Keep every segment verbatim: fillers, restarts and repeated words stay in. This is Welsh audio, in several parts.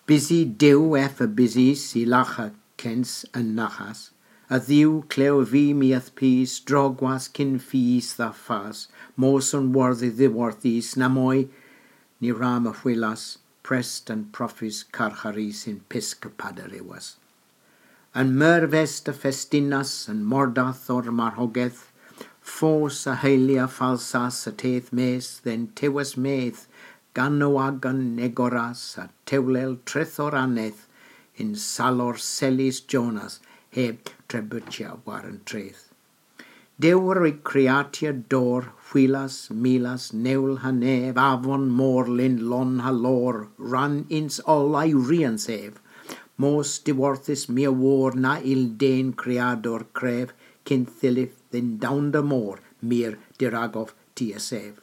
Busy dew eff a busy si lacha kens yn nachas, a ddiw cleo fi miath pys, drogwas cyn ffys dda ffas, mos yn worthy ddiworthys, na moi ni ram a chwilas, prest and proffis carcharis in piscapadariwas. Yn myrfest a festinas yn mordath o'r marhogeth, ffos a heilia falsas a teith mes, then tewas meth, gan o agan negoras a tewlel treth o'r aneth, in salor selis Jonas, heb trebutia war yn treth. Dewr i creatia dor, chwilas, milas, newl ha nef, afon morlin, lon ha lor, ran ins ol ai rian sef. Mos diworthus mi awor na il den creador cref, cyn thilif ddyn dawn da môr, mir diragof tia sef.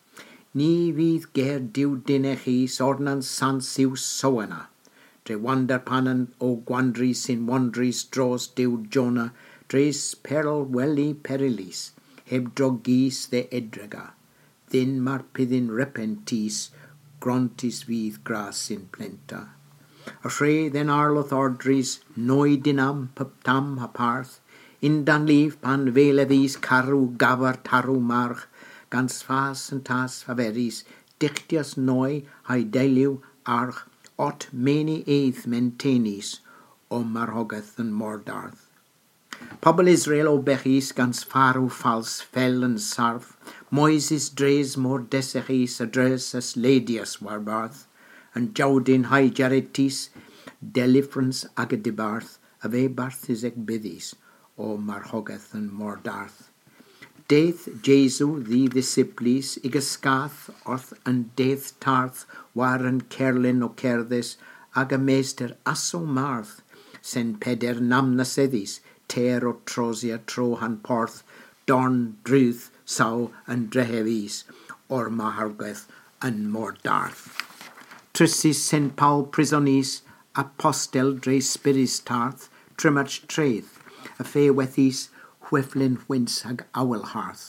Ni fydd ger diw dinech i sornan sans yw soana. Dre wander panan o gwandri sy'n wandris dros diw Jona, dres peril weli perilis, heb drogis dde edrega. Ddyn mar pyddin repentis, grontis fydd gras sy'n plenta. A rhe then arloth ordris, noi dinam puptam haparth, indan lif pan velefis carw gafar tarw march, gans fas yn tas faveris, dichtias noi hai deiliw arch, ot meni eith mentenis, o marhogaeth yn mordarth. Pobl Israel o bechis gans farw fals fel yn sarth, Moises dres mor desechis a dres as ledias war barth, and jawdin hai jaretis, deliverance ag a dibarth, a fe barthis ag byddis, o marhogaeth yn mordarth. Deith Jesu ddi ddisiplis ig ysgath orth yn deith tarth war yn cerlin o cerddus ag y meester aso marth sen peder nam na seddis ter o trosia tro han porth dorn drwydd saw yn drehefis o'r mahargaeth yn mordarth. Trysis sen Paul prisonis apostel dre spiris tarth trimach treth a fe wethis chweflin hwins ag awelharth.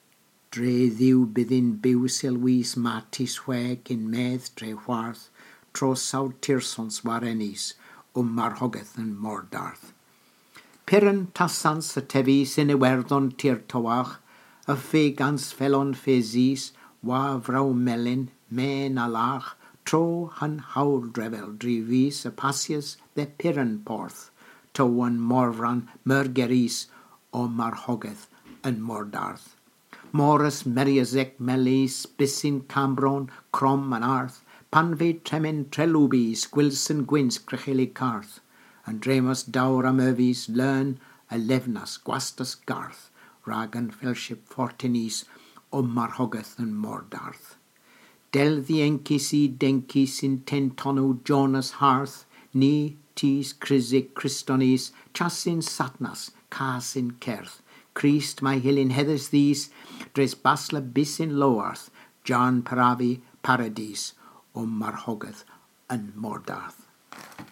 Dre ddiw byddin byw sylwys matis hweg in medd dre hwarth, tro saw tirsons warenis o marhogaeth yn mordarth. Pyren tasans y tefi sy'n iwerddon tir towach, a fe gans felon fezis, wa fraw melin, men a lach, tro han hawl drefel drifis y pasias de pyren porth, towan morfran myrgeris o marhogaeth yn mordarth. Morris meriasec melis, bisin cambron, crom an arth, pan fe tremen trelubis, gwilson gwins crechili carth, and dremas dawr am yrfis, learn a lefnas, gwastas garth, rag an fellship fortinis o marhogaeth yn mordarth. Del the encis I dencis in tentonu Jonas hearth, ni tis crisig Christonis, chasin satnas, cas in certh, Christ my hilin heathers these, dres basla bis in lowarth, John paravi paradis, o marhogaeth yn mordarth.